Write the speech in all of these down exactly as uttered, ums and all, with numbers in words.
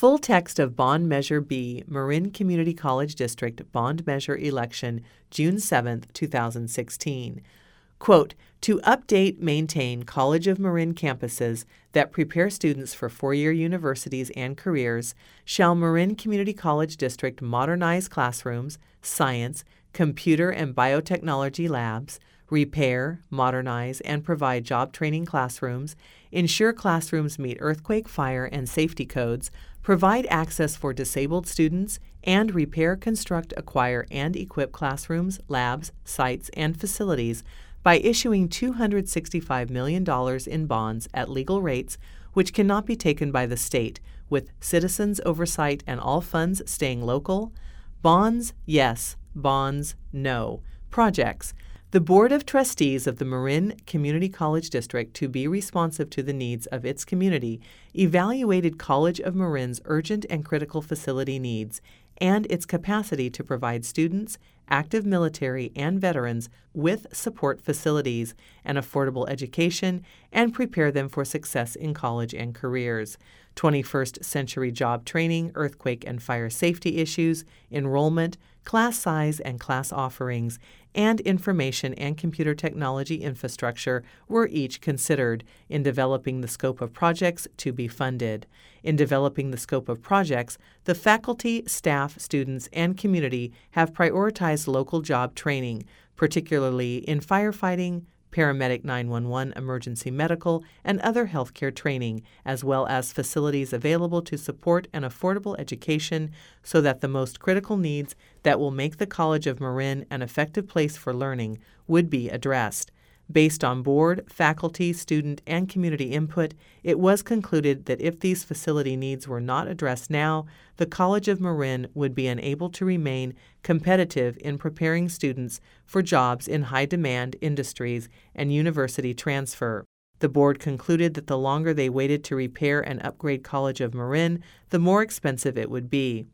Full text of Bond Measure B, Marin Community College District Bond Measure Election, June seventh, two thousand sixteen. Quote, to update, maintain College of Marin campuses that prepare students for four-year universities and careers, shall Marin Community College District modernize classrooms, science, computer and biotechnology labs, repair, modernize, and provide job training classrooms, ensure classrooms meet earthquake, fire, and safety codes, provide access for disabled students, and repair, construct, acquire, and equip classrooms, labs, sites, and facilities by issuing two hundred sixty-five million dollars in bonds at legal rates which cannot be taken by the state, with citizens' oversight and all funds staying local. Bonds, yes. Bonds, no. Projects. The Board of Trustees of the Marin Community College District, to be responsive to the needs of its community, evaluated College of Marin's urgent and critical facility needs and its capacity to provide students, active military, and veterans with support facilities and affordable education and prepare them for success in college and careers. twenty-first century job training, earthquake and fire safety issues, enrollment, class size and class offerings, and information and computer technology infrastructure were each considered in developing the scope of projects to be funded. In developing the scope of projects, the faculty, staff, students, and community have prioritized local job training, particularly in firefighting, paramedic nine one one emergency medical, and other healthcare training, as well as facilities available to support an affordable education so that the most critical needs that will make the College of Marin an effective place for learning would be addressed. Based on board, faculty, student, and community input, it was concluded that if these facility needs were not addressed now, the College of Marin would be unable to remain competitive in preparing students for jobs in high-demand industries and university transfer. The board concluded that the longer they waited to repair and upgrade College of Marin, the more expensive it would be.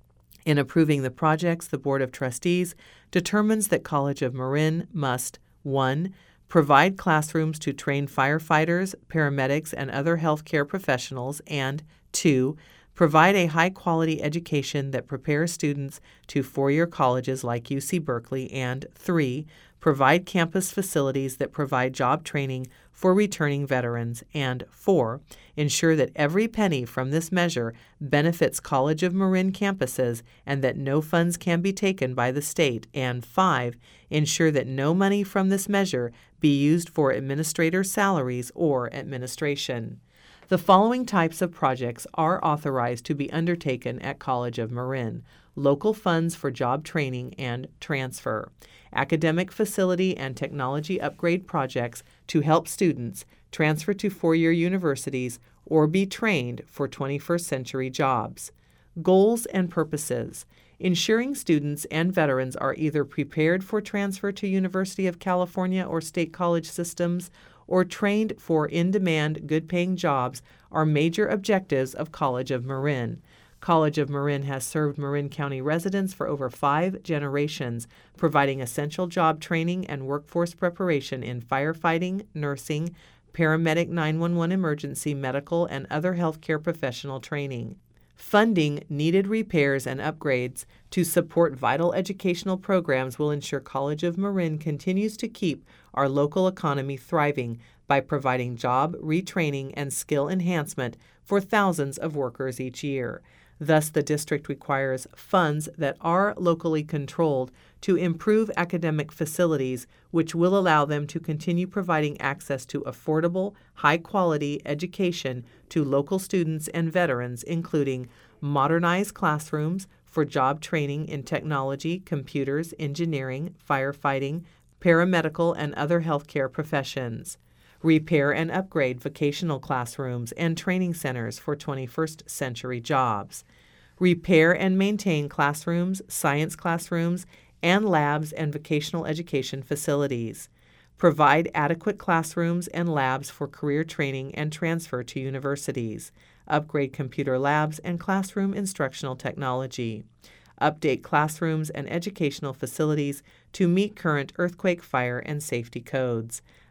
In approving the projects, the Board of Trustees determines that College of Marin must one provide classrooms to train firefighters, paramedics, and other healthcare professionals, and two provide a high-quality education that prepares students to four-year colleges like U C Berkeley, and three provide campus facilities that provide job training for returning veterans, and four ensure that every penny from this measure benefits College of Marin campuses and that no funds can be taken by the state, and five ensure that no money from this measure be used for administrator salaries or administration. The following types of projects are authorized to be undertaken at College of Marin: local funds for job training and transfer, academic facility and technology upgrade projects to help students transfer to four-year universities or be trained for twenty-first century jobs. Goals and purposes: ensuring students and veterans are either prepared for transfer to University of California or state college systems or trained for in-demand, good-paying jobs are major objectives of College of Marin. College of Marin has served Marin County residents for over five generations, providing essential job training and workforce preparation in firefighting, nursing, paramedic nine one one emergency medical, and other healthcare professional training. Funding needed repairs and upgrades to support vital educational programs will ensure College of Marin continues to keep our local economy thriving by providing job retraining and skill enhancement for thousands of workers each year. Thus, the district requires funds that are locally controlled to improve academic facilities, which will allow them to continue providing access to affordable, high-quality education to local students and veterans, including modernized classrooms for job training in technology, computers, engineering, firefighting, paramedical, and other healthcare professions. Repair and upgrade vocational classrooms and training centers for twenty-first century jobs. Repair and maintain classrooms, science classrooms, and labs and vocational education facilities. Provide adequate classrooms and labs for career training and transfer to universities. Upgrade computer labs and classroom instructional technology. Update classrooms and educational facilities to meet current earthquake, fire, and safety codes.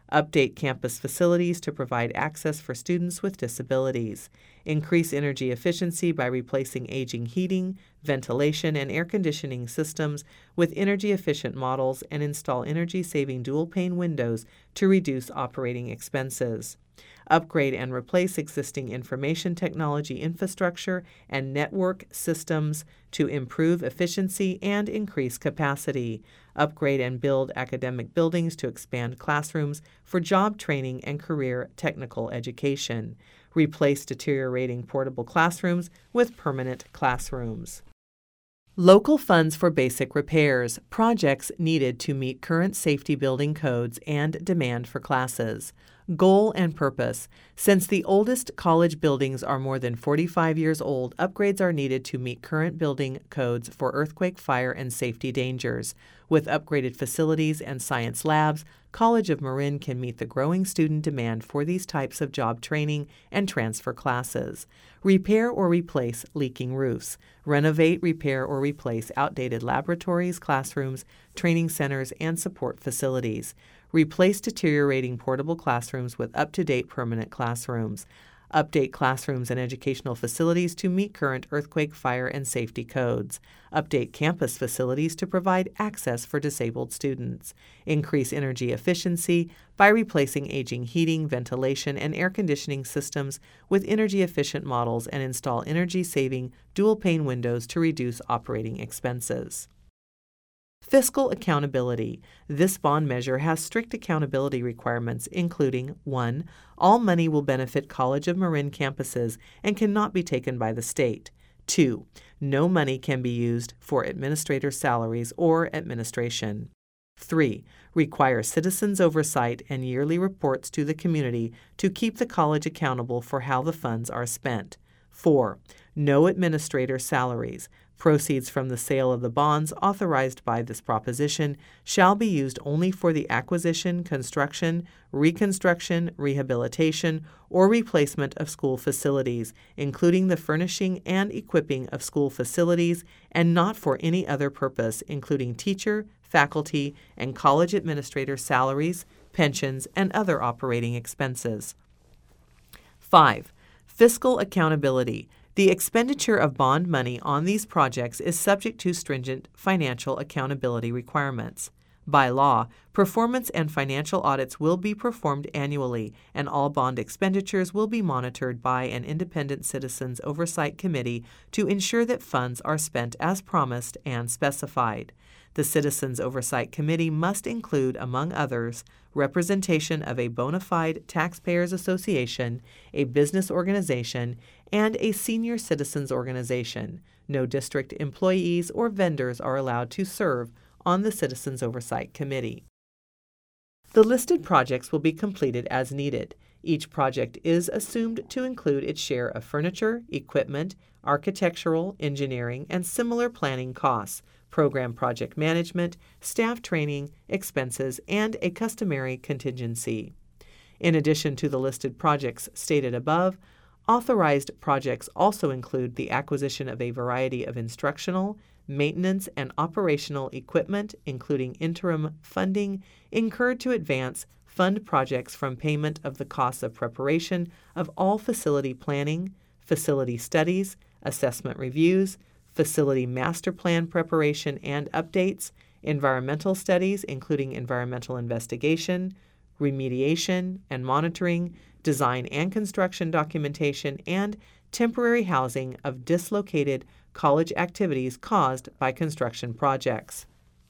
Update campus facilities to provide access for students with disabilities. Increase energy efficiency by replacing aging heating, ventilation, and air conditioning systems with energy-efficient models and install energy-saving dual-pane windows to reduce operating expenses. Upgrade and replace existing information technology infrastructure and network systems to improve efficiency and increase capacity. Upgrade and build academic buildings to expand classrooms for job training and career technical education. Replace deteriorating portable classrooms with permanent classrooms. Local funds for basic repairs, projects needed to meet current safety building codes and demand for classes. Goal and purpose. Since the oldest college buildings are more than forty-five years old, upgrades are needed to meet current building codes for earthquake, fire, and safety dangers. With upgraded facilities and science labs, College of Marin can meet the growing student demand for these types of job training and transfer classes. Repair or replace leaking roofs. Renovate, repair, or replace outdated laboratories, classrooms, training centers, and support facilities. Replace deteriorating portable classrooms with up-to-date permanent classrooms. Update classrooms and educational facilities to meet current earthquake, fire, and safety codes. Update campus facilities to provide access for disabled students. Increase energy efficiency by replacing aging heating, ventilation, and air conditioning systems with energy-efficient models and install energy-saving dual-pane windows to reduce operating expenses. Fiscal accountability. This bond measure has strict accountability requirements, including one. All money will benefit College of Marin campuses and cannot be taken by the state. two. No money can be used for administrator salaries or administration. three. Require citizens' oversight and yearly reports to the community to keep the college accountable for how the funds are spent. four. No administrator salaries. Proceeds from the sale of the bonds authorized by this proposition shall be used only for the acquisition, construction, reconstruction, rehabilitation, or replacement of school facilities, including the furnishing and equipping of school facilities, and not for any other purpose, including teacher, faculty, and college administrator salaries, pensions, and other operating expenses. five. Fiscal accountability. The expenditure of bond money on these projects is subject to stringent financial accountability requirements. By law, performance and financial audits will be performed annually, and all bond expenditures will be monitored by an independent Citizens Oversight Committee to ensure that funds are spent as promised and specified. The Citizens Oversight Committee must include, among others, representation of a bona fide taxpayers association, a business organization, and a senior citizens organization. No district employees or vendors are allowed to serve on the Citizens Oversight Committee. The listed projects will be completed as needed. Each project is assumed to include its share of furniture, equipment, architectural, engineering, and similar planning costs, program project management, staff training, expenses, and a customary contingency. In addition to the listed projects stated above, authorized projects also include the acquisition of a variety of instructional, maintenance, and operational equipment, including interim funding incurred to advance fund projects from payment of the costs of preparation of all facility planning, facility studies, assessment reviews, facility master plan preparation and updates, environmental studies, including environmental investigation, remediation and monitoring, design and construction documentation, and temporary housing of dislocated college activities caused by construction projects.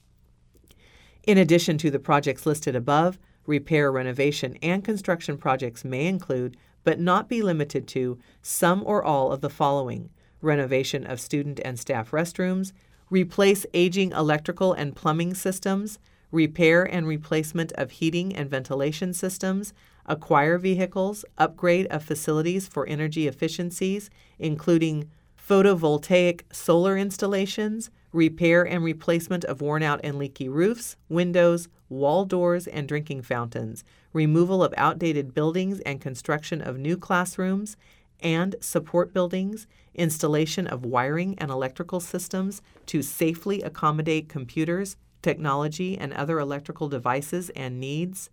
In addition to the projects listed above, repair, renovation, and construction projects may include, but not be limited to, some or all of the following: renovation of student and staff restrooms, replace aging electrical and plumbing systems, repair and replacement of heating and ventilation systems, acquire vehicles, upgrade of facilities for energy efficiencies, including photovoltaic solar installations, repair and replacement of worn-out and leaky roofs, windows, wall doors, and drinking fountains, removal of outdated buildings and construction of new classrooms and support buildings, installation of wiring and electrical systems to safely accommodate computers, technology, and other electrical devices and needs,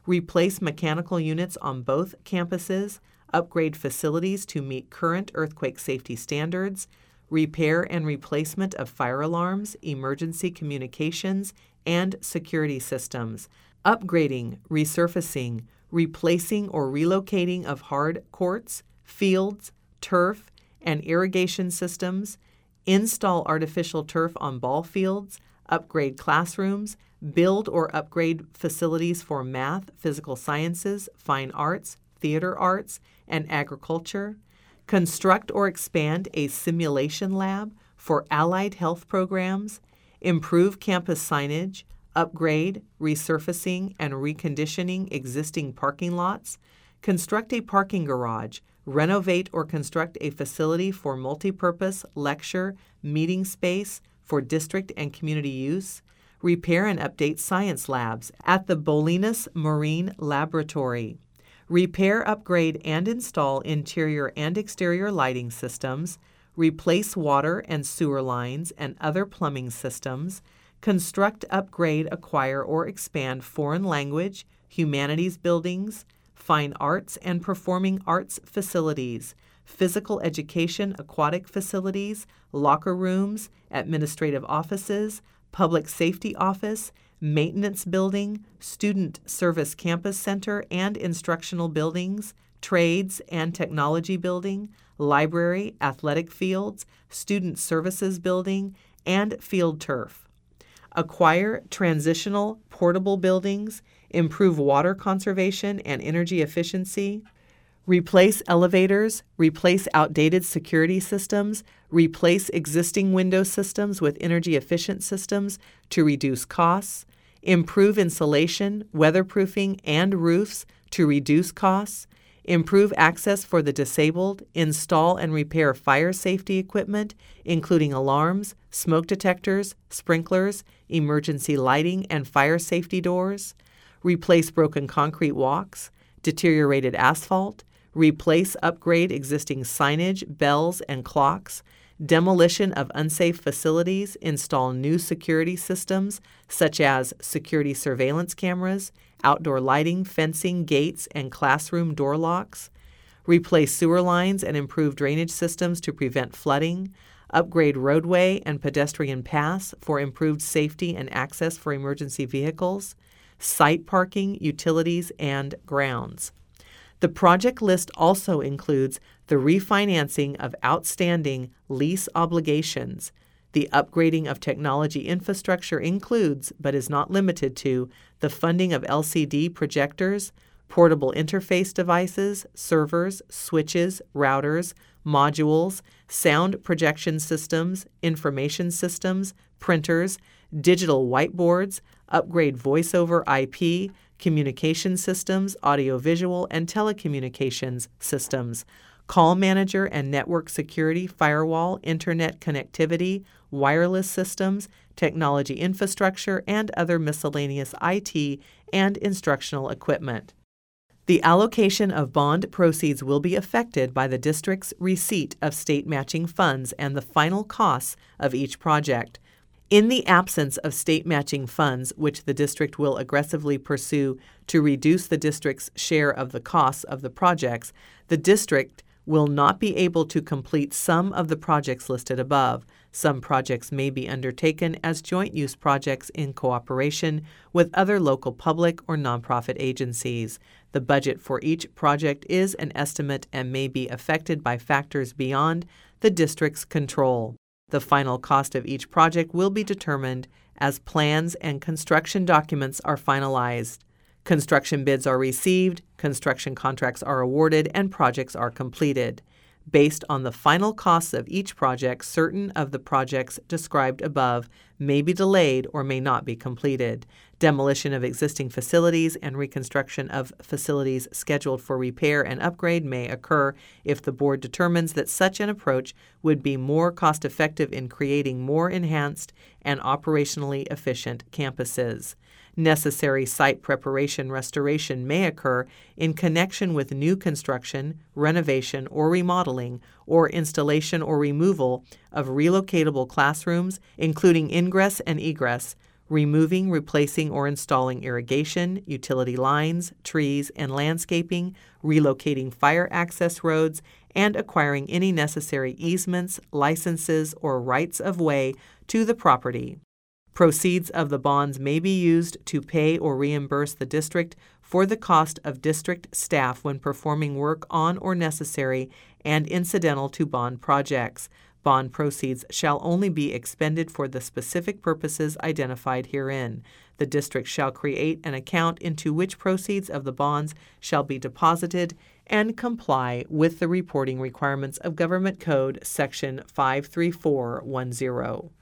replace mechanical units on both campuses, upgrade facilities to meet current earthquake safety standards, repair and replacement of fire alarms, emergency communications, and security systems, upgrading, resurfacing, replacing or relocating of hard courts, fields, turf, and irrigation systems, install artificial turf on ball fields, upgrade classrooms, build or upgrade facilities for math, physical sciences, fine arts, theater arts, and agriculture, construct or expand a simulation lab for allied health programs, improve campus signage, upgrade, resurfacing, and reconditioning existing parking lots, construct a parking garage, renovate or construct a facility for multipurpose lecture, meeting space for district and community use, repair and update science labs at the Bolinas Marine Laboratory, repair, upgrade, and install interior and exterior lighting systems, replace water and sewer lines and other plumbing systems, construct, upgrade, acquire, or expand foreign language, humanities buildings, fine arts and performing arts facilities, physical education aquatic facilities, locker rooms, administrative offices, public safety office, maintenance building, student service campus center and instructional buildings, trades and technology building, library, athletic fields, student services building, and field turf. Acquire transitional portable buildings, improve water conservation and energy efficiency, replace elevators, replace outdated security systems, replace existing window systems with energy-efficient systems to reduce costs, improve insulation, weatherproofing, and roofs to reduce costs, improve access for the disabled, install and repair fire safety equipment, including alarms, smoke detectors, sprinklers, emergency lighting, and fire safety doors, replace broken concrete walks, deteriorated asphalt, replace, upgrade existing signage, bells, and clocks, demolition of unsafe facilities, install new security systems such as security surveillance cameras, outdoor lighting, fencing, gates, and classroom door locks, replace sewer lines and improve drainage systems to prevent flooding, upgrade roadway and pedestrian paths for improved safety and access for emergency vehicles, site parking, utilities, and grounds. The project list also includes the refinancing of outstanding lease obligations. The upgrading of technology infrastructure includes, but is not limited to, the funding of L C D projectors, portable interface devices, servers, switches, routers, modules, sound projection systems, information systems, printers, digital whiteboards, upgrade voice over I P, communication systems, audiovisual, and telecommunications systems, call manager and network security, firewall, internet connectivity, wireless systems, technology infrastructure, and other miscellaneous I T and instructional equipment. The allocation of bond proceeds will be affected by the district's receipt of state matching funds and the final costs of each project. In the absence of state matching funds, which the district will aggressively pursue to reduce the district's share of the costs of the projects, the district will not be able to complete some of the projects listed above. Some projects may be undertaken as joint use projects in cooperation with other local public or nonprofit agencies. The budget for each project is an estimate and may be affected by factors beyond the district's control. The final cost of each project will be determined as plans and construction documents are finalized. Construction bids are received, construction contracts are awarded, and projects are completed. Based on the final costs of each project, certain of the projects described above may be delayed or may not be completed. Demolition of existing facilities and reconstruction of facilities scheduled for repair and upgrade may occur if the board determines that such an approach would be more cost-effective in creating more enhanced and operationally efficient campuses. Necessary site preparation restoration may occur in connection with new construction, renovation, or remodeling, or installation or removal of relocatable classrooms, including ingress and egress, removing, replacing, or installing irrigation, utility lines, trees, and landscaping, relocating fire access roads, and acquiring any necessary easements, licenses, or rights of way to the property. Proceeds of the bonds may be used to pay or reimburse the district for the cost of district staff when performing work on or necessary and incidental to bond projects. Bond proceeds shall only be expended for the specific purposes identified herein. The district shall create an account into which proceeds of the bonds shall be deposited and comply with the reporting requirements of Government Code Section five three four one zero.